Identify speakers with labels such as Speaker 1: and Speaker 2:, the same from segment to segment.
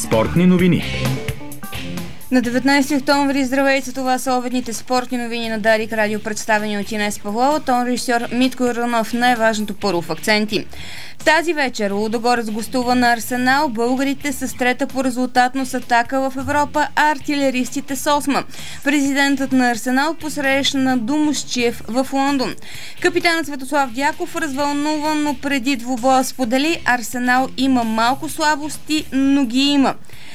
Speaker 1: Спортни новини.
Speaker 2: На 19 октомври, здравейте, това са обедните спортни новини на Дарик Радио, представени от Инес Павлова, тон режисьор Митко Иранов. Най-важното първо в акценти. Тази вечер Лудогорец гостува на Арсенал, българите с трета по резултатност атака в Европа, а артилеристите с 8. Президентът на Арсенал посрещна Домусчиев в Лондон. Капитанът Светослав Дяков развълнувано преди двубоя сподели: Арсенал има малко слабости, но ги има.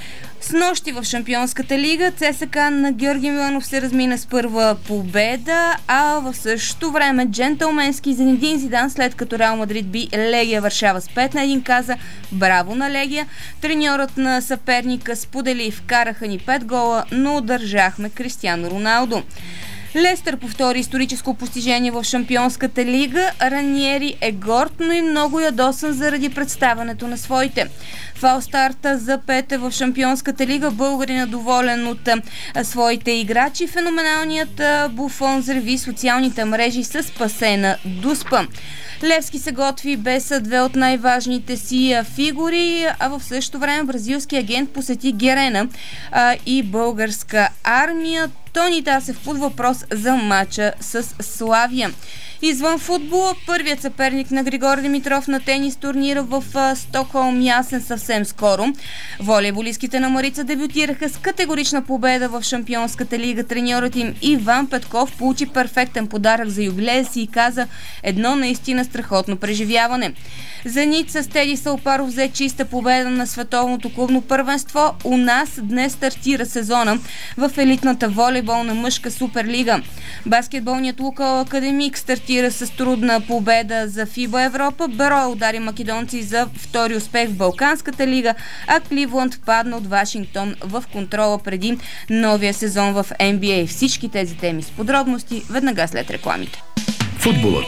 Speaker 2: Снощи в Шампионската лига ЦСКА на Георги Миланов се размина с първа победа, а в същото време джентълменски Зенедин Зидан, след като Реал Мадрид би Легия Варшава с 5-1, каза браво на Легия. Треньорът на съперника сподели: вкараха ни 5 гола, но удържахме Кристиано Роналдо. Лестър повтори историческо постижение в Шампионската лига. Раниери е горд, но и много ядосан заради представянето на своите. Фалстарта за пете в Шампионската лига. Българин е доволен от своите играчи. Феноменалният Буфон взриви социалните мрежи с спасена Дуспа. Левски се готви без две от най-важните си фигури, а в същото време бразилски агент посети Герена и българска армия. Тони Тасев под въпрос за матча с Славия. Извън футбола, първият съперник на Григор Димитров на тенис турнира в Стокхолм ясен съвсем скоро. Волейболистките на Марица дебютираха с категорична победа в Шампионската лига. Треньорът им Иван Петков получи перфектен подарък за юбилея си и каза: едно наистина страхотно преживяване. Зенит с Теди Салпаров взе чиста победа на световното клубно първенство. У нас днес стартира сезона в елитната волейболна мъжка суперлига. Баскетболният Лукал Академик стартира с трудна победа за ФИБА Европа. Бероя удари македонци за втори успех в Балканската лига, а Кливланд падна от Вашингтон в контрола преди новия сезон в NBA. Всички тези теми с подробности веднага след рекламите.
Speaker 1: Футболът.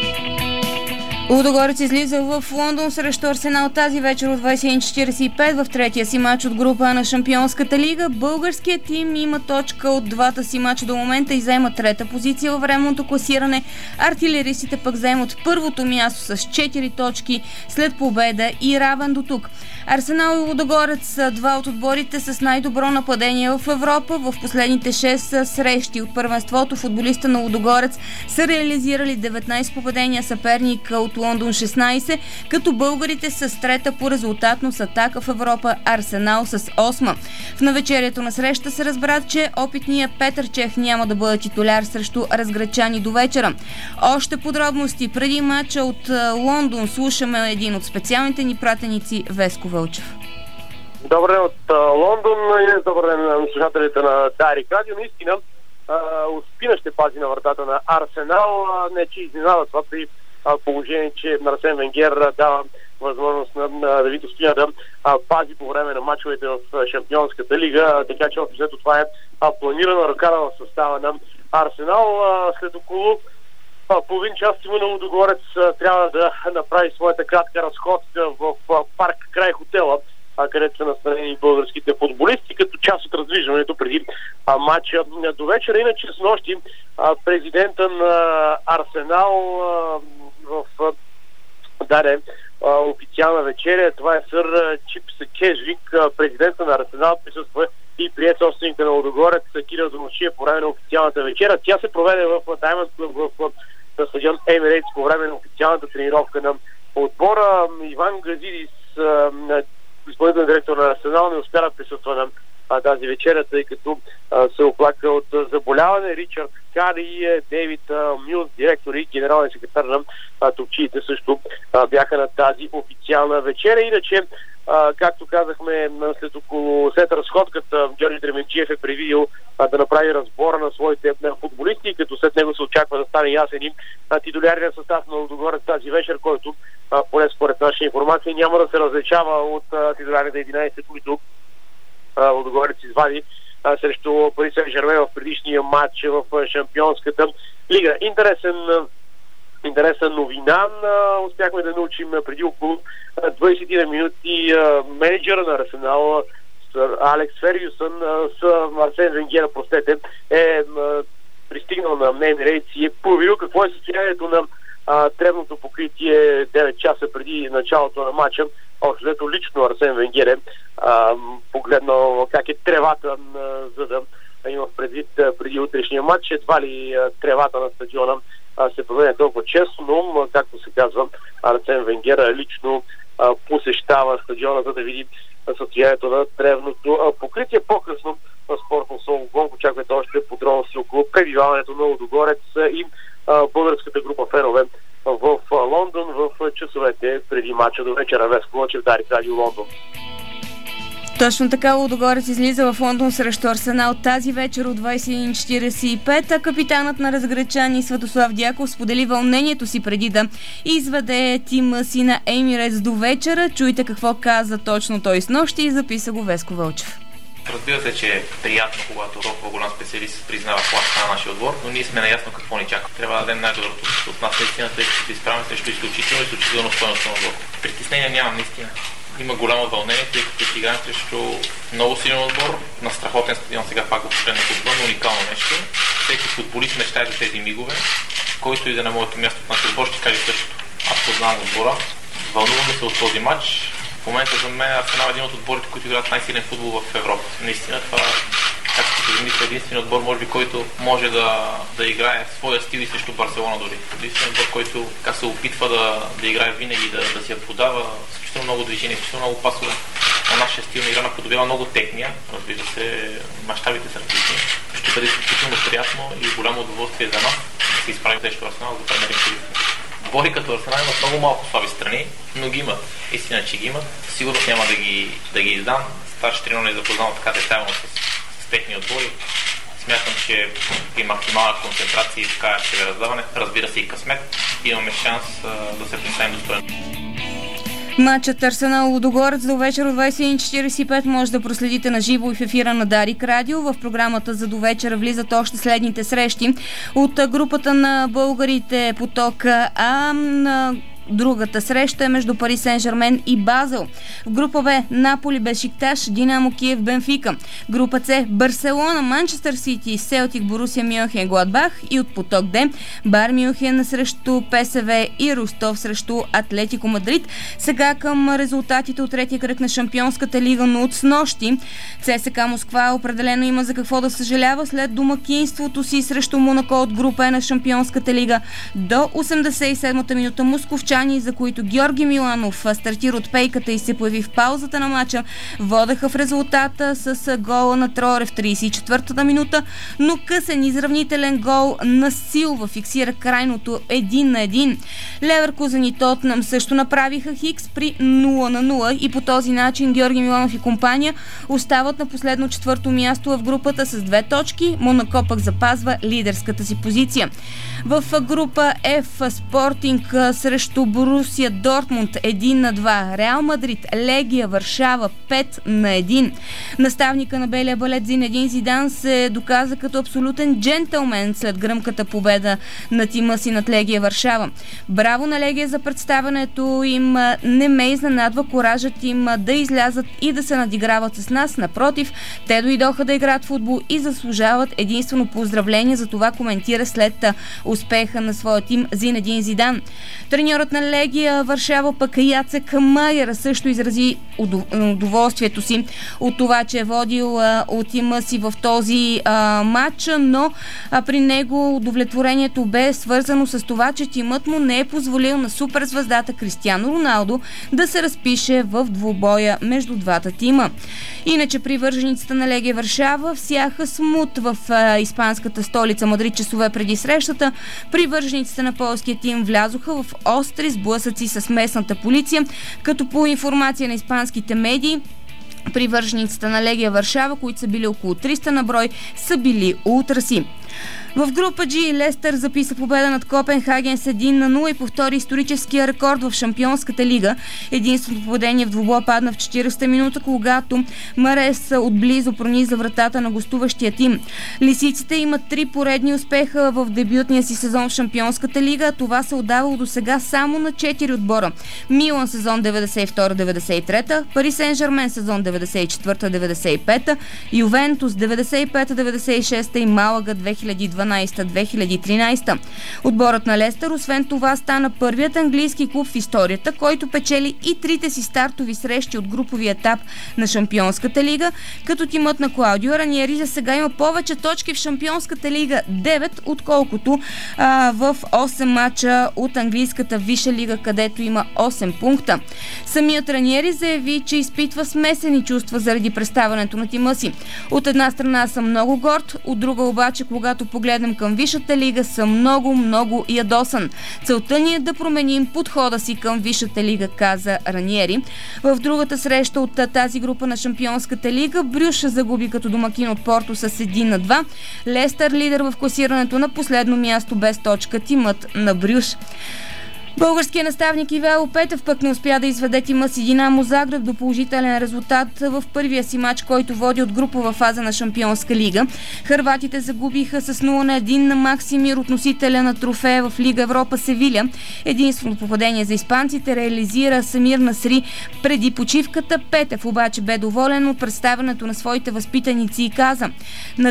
Speaker 2: Лудогорец излиза в Лондон срещу Арсенал тази вечер от 21:45 в третия си матч от група на Шампионската лига. Българският тим има точка от двата си матча до момента и заема трета позиция във временното класиране. Артилеристите пък заемат първото място с 4 точки след победа и равен до тук. Арсенал и Лудогорец са два от отборите с най-добро нападение в Европа. В последните 6 срещи от първенството футболиста на Лудогорец са реализирали 19 попадения, съперника от Лондон 16, като българите с трета по резултатност атака в Европа, Арсенал с 8. В навечерието на среща се разбра, че опитният Петър Чех няма да бъде титуляр срещу разграчани до вечера. Още подробности преди матча от Лондон слушаме един от специалните ни пратеници Веско Вълчев.
Speaker 3: Добър ден от Лондон и добър ден на слушателите на Дарик Радио. Наистина Успина ще пази на вратата на Арсенал. Не че изненада това при положение, че Арсен Венгер дава възможност на Давид Успина да пази по време на мачовете в Шампионската лига, така че общо това е планирана ръкава в състава на Арсенал. След около половин час Тимона Лудогорец трябва да направи своята кратка разходка в парк край хотела, където са настанени българските футболисти, като част от раздвижването преди матча до вечера. Иначе с нощи президента на Арсенал даде официална вечеря. Това е сър Чип Секежвик, президента на Арсенал, присъства и приет собственика на Лудогорец Кирил Домусчиев по време на официалната вечеря. Тя се проведе в Даймънд Клъб в стадион Емирейтс по време на официалната тренировка на отбора. Иван Газидис, изпълнителен директор на Арсенал, не успя да присъства на тази вечеря, тъй като се оплака от заболяване. Ричард Кар и Дейвид Мюз, директор и генерален секретар на топчиите, също бяха на тази официална вечеря. Иначе, както казахме, след разходката, Георги Дременчиев е предвидил да направи разбора на своите футболисти, като след него се очаква да стане ясен и титулярния състав на Лудогорец тази вечер, който, поне според наша информация, няма да се различава от титулярните 11, които Лудогорец извади срещу Пари Сен-Жермен в предишния матч в Шампионската лига. Интересна новина. Успяхме да научим преди около 20 минути менеджера на Арсенал Алекс Фергюсън с Арсен Венгер, е пристигнал на Емирейтс и е проверил какво е състоянието на тревното покритие 9 часа преди началото на матча още дето лично Арсен Венгер е погледнал как е тревата, за да има предвид преди утрешния матч. Едва ли тревата на стадиона се променя толкова често, но, както се казва, Арсен Венгер лично посещава стадиона, за да види състоянието на древното покритие. По-късно на спортно слово Гонко очаквате още подробности около пребиваването на Лудогорец и българската група фенове в Лондон в часовете преди матча до вечера. Веско Лъчев, Дарик радио Лондон.
Speaker 2: Точно така, Лудогорец излиза в Лондон срещу Арсенал тази вечер от 21:45, а капитанът на разгречани Святослав Дяков сподели вълнението си преди да изведе тима си на Емирейтс до вечера. Чуйте какво каза точно той снощи и записа го Веско Вълчев.
Speaker 1: Разбира се, че е приятно, когато толкова голям специалист признава класа на нашия отбор, но ние сме наясно какво ни чака. Трябва да дадем най-доброто от нас наистина, тъй като се изправим срещу изключително стойността на отбор. Притеснения нямам наистина. Има голямо вълнение, тъй като ще играем срещу много силен отбор, на страхотен стадион, сега пак го последното отбор, но уникално нещо. Всеки футболист мечтае за тези мигове, който и да на моето място в нашия отбор ще каже същото. Аз познавам отбора, вълнуваме се от този матч. В момента за мен Арсенал е един от отборите, които играят най-силен футбол в Европа. Наистина това, както се замисля, единствен отбор, може би, който може да играе своя стил и срещу Барселона дори. Единствен отбор, който се опитва да играе винаги, да си я подава, изключително много движение, изключително много пасове. На нашия стил на игра наподобява много техния. Разбира се, мащабите са различни. Ще бъде изключително приятно и голямо удоволствие за нас да се изправим срещу Арсенал, да премерим кризата. Отбори като Арсенал имат много малко слаби страни, но ги имат. Истина, че ги имат. Сигурно няма да ги издам. Старши тренер не е запознал така детайлно с техни отбори. Смятам, че при максимална концентрация и така ще раздаване, разбира се и късмет, имаме шанс да се представим достойно.
Speaker 2: Матчът Арсенал-Лудогорец до вечер от 21:45 може да проследите на живо и в ефира на Дарик Радио. В програмата за до вечера влизат още следните срещи от групата на българите Поток А. Другата среща е между Пари Сен-Жермен и Базел. В група Б Наполи, Бешикташ, Динамо Киев, Бенфика. Група С Барселона, Манчестър Сити, Селтик, Борусия Мюнхен, Гладбах. И от поток Д Бар Мюнхен срещу ПСВ и Ростов срещу Атлетико Мадрид. Сега към резултатите от третия кръг на Шампионската лига, но от снощи ЦСКА Москва определено има за какво да съжалява след домакинството си срещу Монако от група Е на Шампионската лига. До 87-та минута московчани, за които Георги Миланов стартира от пейката и се появи в паузата на матча, водеха в резултата с гола на Троре в 34-та минута, но късен изравнителен гол на Силва фиксира крайното 1-1. Леверкузен и Тотнъм също направиха хикс при 0-0 и по този начин Георги Миланов и компания остават на последно четвърто място в групата с 2 точки. Монако пък запазва лидерската си позиция. В група F Спортинг срещу Борусия Дортмунд 1-2. Реал Мадрид, Легия, Варшава 5-1. Наставника на белия балет Зинедин Зидан се доказа като абсолютен джентълмен след гръмката победа на тима си над Легия Варшава. Браво на Легия за представянето им. Не ме изненадва коражът им да излязат и да се надиграват с нас. Напротив, те дойдоха да играят футбол и заслужават единствено поздравление. За това коментира след успеха на своя тим Зинедин Зидан. Треньорът на Легия Варшава пък Яцек Майер също изрази удоволствието си от това, че е водил от тима си в този матч, но при него удовлетворението бе свързано с това, че тимът му не е позволил на суперзвездата Кристиано Роналдо да се разпише в двубоя между двата тима. Иначе привържениците на Легия Варшава всяха смут в испанската столица Мадрид часове преди срещата. Привържениците на полския тим влязоха в остри сблъсъци с местната полиция, като по информация на испанските медии привържениците на Легия Варшава, които са били около 300 на брой, са били ултраси. В група G Лестър записа победа над Копенхаген с 1-0 и повтори историческия рекорд в Шампионската лига. Единственото попадение в двубоя падна в 40-та минута, когато Марес отблизо прониза вратата на гостуващия тим. Лисиците имат 3 поредни успеха в дебютния си сезон в Шампионската лига. Това се отдавало до сега само на 4 отбора. Милан сезон 92-93, Пари Сен-Жермен сезон 94-95, Ювентус 95-96 и Малага 2000 2012-2013. Отборът на Лестър освен това стана първият английски клуб в историята, който печели и трите си стартови срещи от груповия етап на Шампионската лига, като тимът на Клаудио Раниери за сега има повече точки в Шампионската лига 9, отколкото в 8 мача от английската Висша лига, където има 8 пункта. Самият Раниери заяви, че изпитва смесени чувства заради представянето на тима си. От една страна съм много горд, от друга обаче, когато погледнем към Висшата лига, съм много ядосан. Целта ни е да променим подхода си към Висшата лига, каза Раниери. В другата среща от тази група на Шампионската лига Брюш загуби като домакин от Порто с 1-2. Лестър, лидер в класирането, на последно място без точка, тимът на Брюш. Българският наставник Ивайло Петев пък не успя да изведе тима си Динамо Загреб до положителен резултат в първия си матч, който води от групова фаза на Шампионска лига. Хърватите загубиха с 0-1 на Максимир от носителя на трофея в Лига Европа Севиля. Единственото попадение за испанците реализира Самир Насри преди почивката. Петев обаче бе доволен от представянето на своите възпитаници и каза: на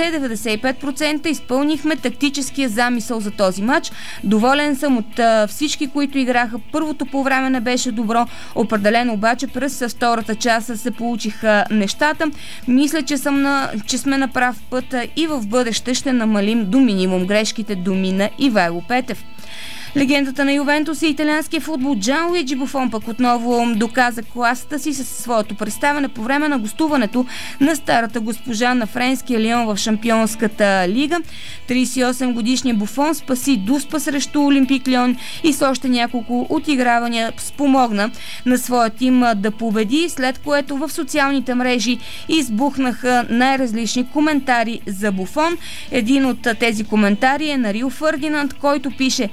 Speaker 2: 90-95% изпълнихме тактическия замисъл за този матч. Доволен съм от всички, които играха. Първото по време не беше добро. Определено обаче през втората част се получиха нещата. Мисля, че сме на прав път и в бъдеще ще намалим до минимум грешките, думина Ивайло Петев. Легендата на Ювентус и италианския футбол Джанлуиджи Буфон пък отново доказа класата си със своето представяне по време на гостуването на старата госпожа на френския Лион в Шампионската лига. 38-годишният Буфон спаси Дуспа срещу Олимпик Лион и с още няколко отигравания спомогна на своя тим да победи, след което в социалните мрежи избухнаха най-различни коментари за Буфон. Един от тези коментари е на Рио Фърдинанд, който пише: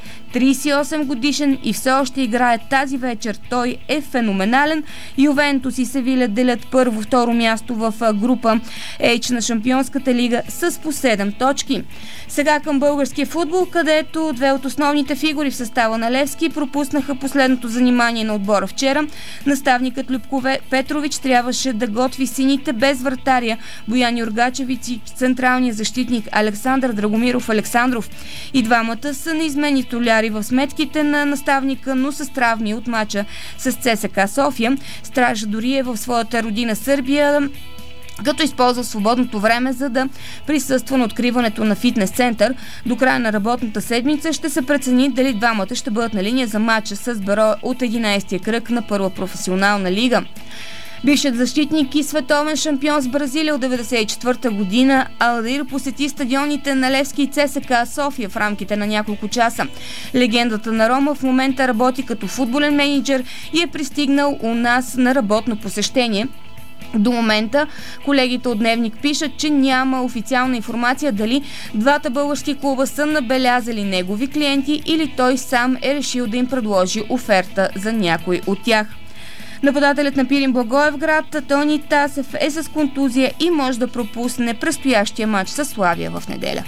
Speaker 2: 38 годишен и все още играе тази вечер. Той е феноменален. Ювентус и Севиля делят първо-второ място в група H на Шампионската лига с по 7 точки. Сега към българския футбол, където две от основните фигури в състава на Левски пропуснаха последното занимание на отбора вчера. Наставникът Любко Петрович трябваше да готви сините без вратаря Боян Юргачевич и централния защитник Александър Драгомиров Александров. И двамата са неизменни толяри в сметките на наставника, но с травми от мача с ЦСКА София. Стража дори е в своята родина Сърбия, като използва свободното време, за да присъства на откриването на фитнес център. До края на работната седмица ще се прецени дали двамата ще бъдат на линия за матча с Баро от 11-я кръг на първа професионална лига. Бившият защитник и световен шампион с Бразилия от 1994 година Алдаир посети стадионите на Левски и ЦСКА София в рамките на няколко часа. Легендата на Рома в момента работи като футболен мениджър и е пристигнал у нас на работно посещение. До момента колегите от Дневник пишат, че няма официална информация дали двата български клуба са набелязали негови клиенти или той сам е решил да им предложи оферта за някой от тях. Нападателят на Пирин Благоевград Тони Тасев е с контузия и може да пропусне предстоящия матч със Славия в неделя.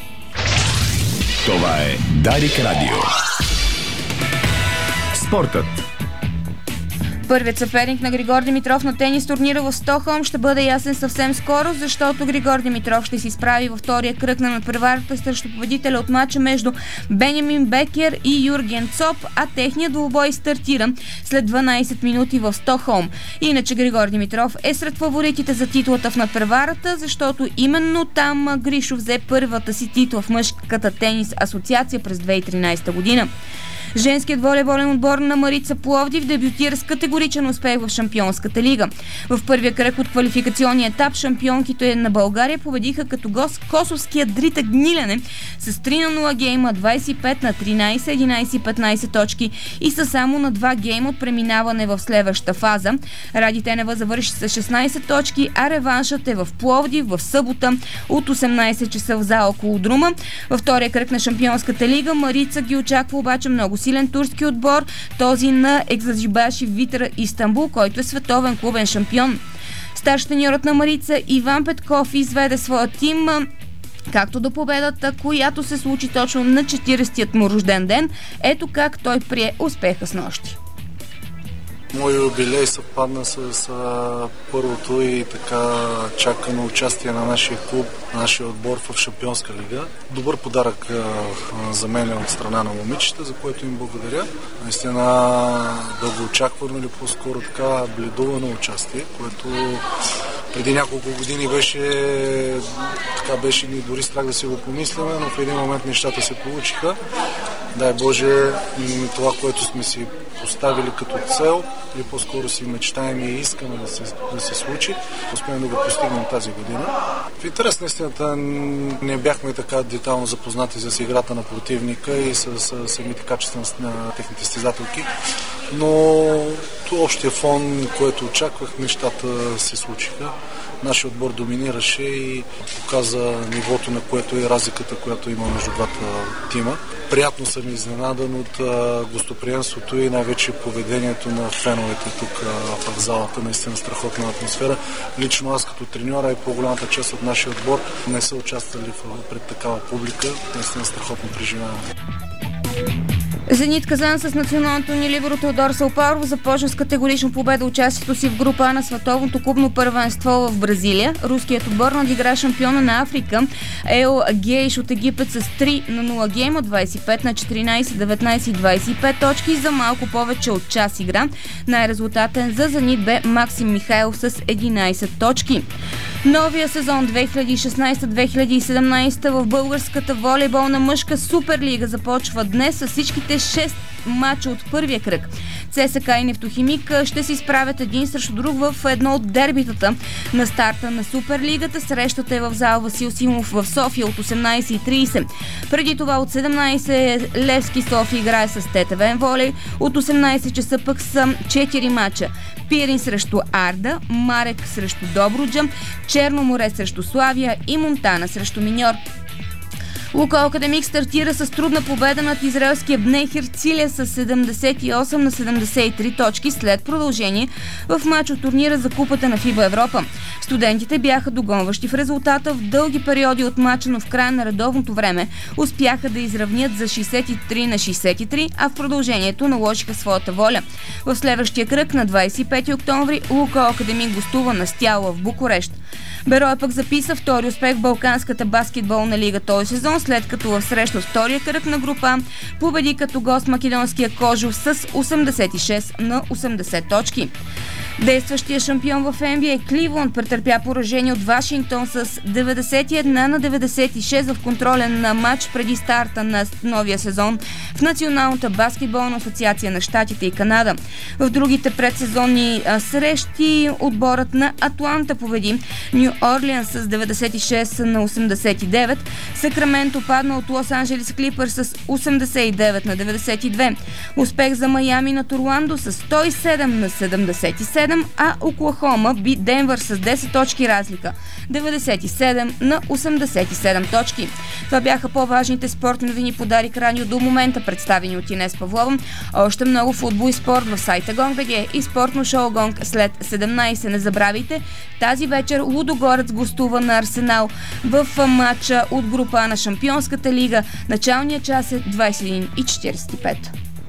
Speaker 4: Това е Дарик Радио. Спортът.
Speaker 2: Първият съперник на Григор Димитров на тенис турнира в Стокхолм ще бъде ясен съвсем скоро, защото Григор Димитров ще се изправи във втория кръг на надпреварата срещу победителя от матча между Бенямин Бекер и Юрген Цоп, а техният двубой стартира след 12 минути в Стокхолм. Иначе Григор Димитров е сред фаворитите за титлата в надпреварата, защото именно там Гришо взе първата си титла в мъжката тенис асоциация през 2013 година. Женският волейболен отбор на Марица Пловдив дебютира с категоричен успех в Шампионската лига. В първия кръг от квалификационния етап шампионките на България победиха като гост косовския Дрита Гнилене с 3-0 гейма, 25-13, 11-15 точки и са само на 2 гейма от преминаване в следващата фаза. Ради Тенева завърши с 16 точки, а реваншът е в Пловдив в събота от 18 часа в зала Колодрума. Във втория кръг на Шампионската лига Марица ги очаква обаче много силен турски отбор, този на Екзаджибаши Витра Истанбул, който е световен клубен шампион. Старш треньорът на Марица Иван Петков изведе своя тим както до победата, която се случи точно на 40-тият му рожден ден. Ето как той прие успеха с нощи.
Speaker 5: Мой юбилей съвпадна с първото и така чакано участие на нашия клуб, нашия отбор в Шампионска лига. Добър подарък за мен от страна на момичета, за което им благодаря. Наистина дългоочаквано или по-скоро така бледувано участие, което преди няколко години беше ни дори страх да си го помисляме, но в един момент нещата се получиха. Дай Боже, това, което сме си поставили като цел, или по-скоро си мечтаем и искаме да се случи, успеем да го постигнем тази година. В интерес на истината не бяхме така детално запознати с играта на противника и с самите качества на техните състезателки, но общия фон, който очаквах, нещата се случиха. Нашия отбор доминираше и показа нивото, на което е разликата, която има между двата тима. Приятно съм изненадан от гостоприемството и най-вече поведението на феновете тук в залата. Наистина страхотна атмосфера. Лично аз като треньор и по-голямата част от нашия отбор не са участвали пред такава публика. Наистина страхотно преживяване.
Speaker 2: Зенит Казан с националното ни либеро Теодор Салпаров започна с категорична победа участието си в група А на световното клубно първенство в Бразилия. Руският отбор надигра шампиона на Африка Ел Гейш от Египет с 3-0 гейма, 25-14, 19 и 25 точки за малко повече от час игра. Най-резултатен за Зенит бе Максим Михайлов с 11 точки. Новия сезон 2016-2017 в българската волейболна мъжка Суперлига започва днес с всичките 6 мача от първия кръг. ЦСКА и Нефтохимик ще се изправят един срещу друг в едно от дербитата на старта на Суперлигата. Срещата е в зал Васил Симов в София от 18:30. Преди това от 17 Левски София играе с ТТВ волей. От 18 часа пък са 4 мача. Пирин срещу Арда, Марек срещу Добруджа, Черно море срещу Славия и Монтана срещу Миньор. Лукойл Академик стартира с трудна победа над израелския Бней Херцилия с 78-73 точки след продължение в мач от турнира за Купата на ФИБА Европа. Студентите бяха догонващи в резултата в дълги периоди от мача, но в края на редовното време успяха да изравнят за 63-63, а в продължението наложиха своята воля. В следващия кръг на 25 октомври Лукойл Академик гостува на Стяла в Букурещ. Берое пък записа втори успех в Балканската баскетболна лига този сезон, след като в среща от втория кръг на група победи като гост македонския Кожух с 86-80 точки. Действащия шампион в NBA Кливланд претърпя поражение от Вашингтон с 91-96 в контролен на матч преди старта на новия сезон в Националната баскетболна асоциация на Щатите и Канада. В другите предсезонни срещи отборът на Атланта победи Ню Орлеанс с 96-89. Сакраменто падна от Лос Анджелес Клипърс с 89-92. Успех за Майами над Орландо с 107-77, а Оклахома би Денвър с 10 точки разлика. 97-87 точки. Това бяха по-важните спортни новини по Дарик Радио до момента, представени от Инес Павлова. Още много футбол и спорт в сайта Gong.bg и спортно шоу Гонг след 17. Не забравяйте, тази вечер Лудогорец гостува на Арсенал в матча от група на Шампионската лига. Началният час е 21:45.